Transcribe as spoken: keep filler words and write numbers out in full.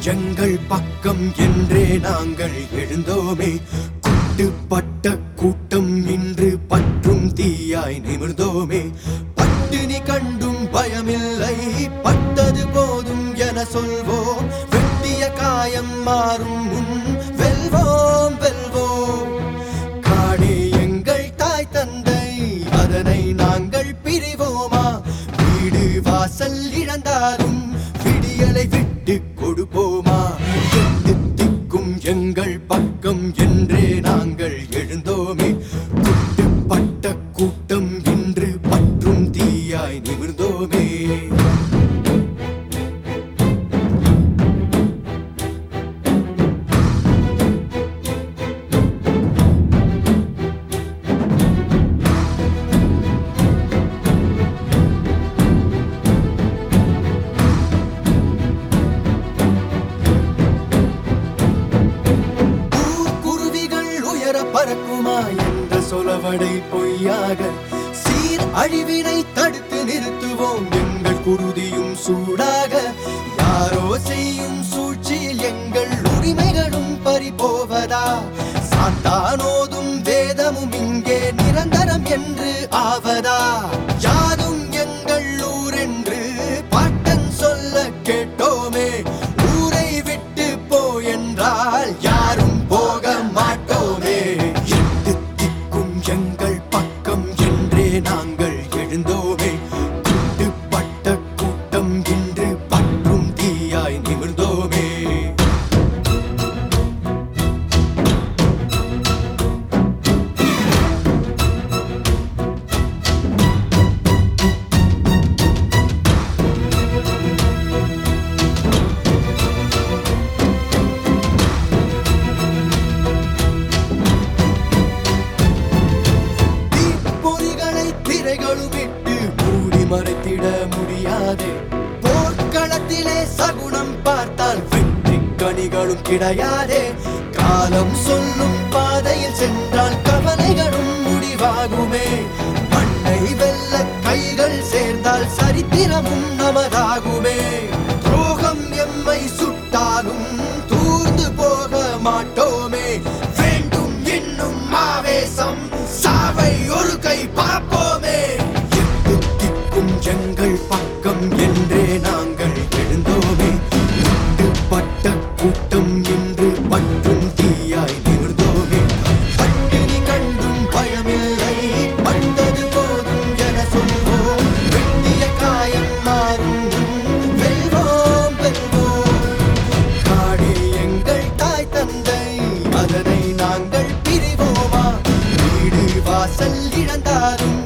எங்கள் பக்கம் என்றே நாங்கள் எழுந்தோமே. குட்டுப்பட்ட கூட்டம் இன்று பற்றும் தீயாய் நிமிர்ந்தோமே. பட்டினி கண்டும் பயமில்லை, பட்டது போதும் என சொல்வோம். வெட்டிய காயம் மாறும் முன் வெல்வோம் வெல்வோம். காடே எங்கள் தாய் தந்தை, அதனை நாங்கள் பிரிவோமா? வீடு வாசல் இழந்தாலும் விடியலை விட்டு கொடுப்போமா? எட்டு திக்கும் எங்கள் பக்கம் என்றே நாங்கள் எழுந்தோமே. குட்டுப்பட்ட கூட்டம் இன்று பற்றும் தீயாய் நிமிர்ந்தோமே. பறக்குமா என்ற சொலவடை பொய்யாக சீர் அழிவினை தடுத்து நிறுத்துவோம். எங்கள் குருதியும் சூடாக யாரோ செய்யும் சூழ்ச்சியில் எங்கள் உரிமைகளும் பறிபோவதா? சாத்தானோதும் வேதமும் இங்கே நிரந்தரம் என்று ஆவதா? யாதும் எங்கள் ஊர் என்று பாட்டன் சொல்ல கேட்டோமே. ஊரை விட்டு போ என்றால் யாரும் போக மாட்டோமே. எங்கள் பக்கம் என்றே நாங்கள் எழுந்தோமே. குட்டுப்பட்ட கூட்டம் இன்று பற்றும் தீயாய் நிமிர்ந்தோமே. திரைகளுமிட்டு மூடி மறைத்திட முடியாதே. போர்க்களத்திலே சகுனம் பார்த்தால் வெற்றி கனிகளும் கிடையாதே. காலம் சொல்லும் பாதையில் சென்றால் கவலைகளும் முடிவாகுமே. மண்ணை வெல்ல கைகள் சேர்ந்தால் சரித்திரமும் நமதாகுமே. துரோகம் எம்மை சுட்டாலும் தூர்ந்து போக மாட்டோமே. வேண்டும் இன்னும் ஆவேசம், சாவை ஒரு கை பார்ப்போமே. எங்கள் பக்கம் என்றே நாங்கள் எழுந்தோமே. குட்டுப்பட்ட கூட்டம் இன்று பற்றும் தீயாய் நிமிர்ந்தோமே. பட்டினி கண்டும் பயமில்லை, பட்டது போதும் என சொல்வோம். வெட்டிய காயம் மாறும் வெல்வோம் வெல்வோம். காடே எங்கள் தாய் தந்தை, அதனை நாங்கள் பிரிவோமா? வீடு வாசல் இழந்தாலும்